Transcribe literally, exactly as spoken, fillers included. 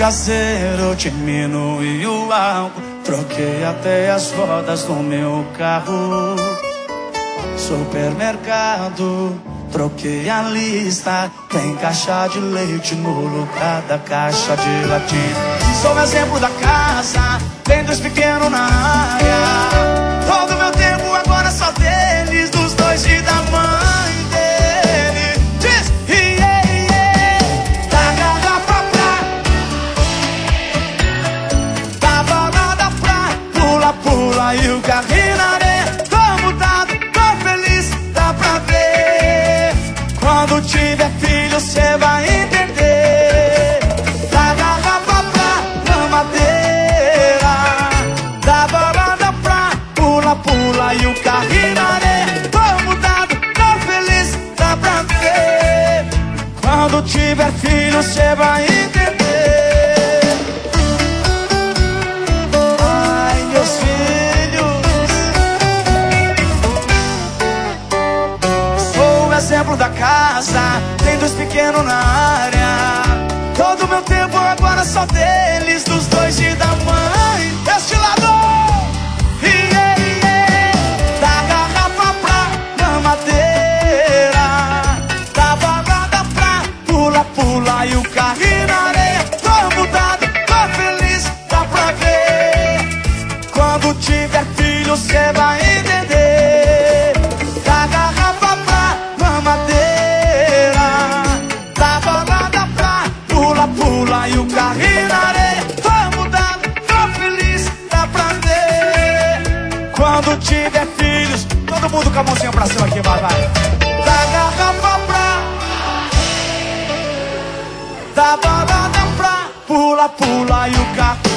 caseiro, diminui o álcool. Troquei até as rodas do meu carro. Supermercado, troquei a lista. Tem caixa de leite no lugar da caixa de latim. Sou o exemplo da casa, tem dois pequenos na área. Todo meu tempo agora é só deles, dos dois e da mãe dele. Diz, yeah, yeah. Da garrafa pra, da balada pra, pula, pula e o carrinho na areia. Tô mudado, tô feliz, dá pra ver. Quando tiver filho cê vai entender. Da garrafa pra mamadeira, da balada pra pula, pula e o carrinho na areia. Tô mudado, tô feliz, dá pra ver. Quando tiver filho cê vai entender. Ai, meus filhos, sou o exemplo da casa, tem dois pequenos na área. Todo meu tempo agora só deles, dos dois e da mãe. Deste lado, yeah, yeah. Da garrafa pra mamadeira, da balada pra pula, pula e o carrinho na areia. Tô mudado, tô feliz, dá pra ver. Quando tiver filho cê vai entender. Da garrafa pra mamadeira, da balada pra pula, pula e o carrinho na areia. Tô mudado, tô feliz, dá pra ver. Quando tiver filhos, todo mundo com a mãozinha pra cima aqui, vai, vai. Da garrafa pra, da balada pra pula, pula e o carro.